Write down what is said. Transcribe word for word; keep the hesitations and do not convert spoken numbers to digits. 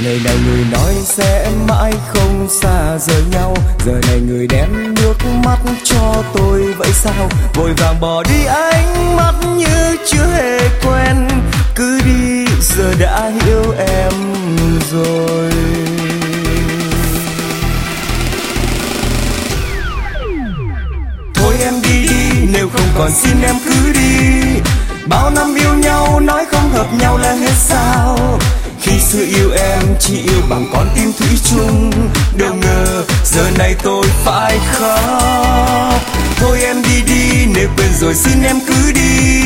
Ngày này người nói sẽ mãi không xa rời nhau, giờ này người đem nước mắt cho tôi vậy sao? Vội vàng bỏ đi ánh mắt như chưa hề quen, cứ đi giờ đã hiểu em rồi. Thôi em đi đi, nếu không còn xin em cứ đi. Bao năm yêu nhau nói không hợp nhau là hết sao? Khi xưa yêu em chỉ yêu bằng con tim thủy chung, đâu ngờ giờ này tôi phải khóc. Thôi em đi đi, nếu quên rồi xin em cứ đi.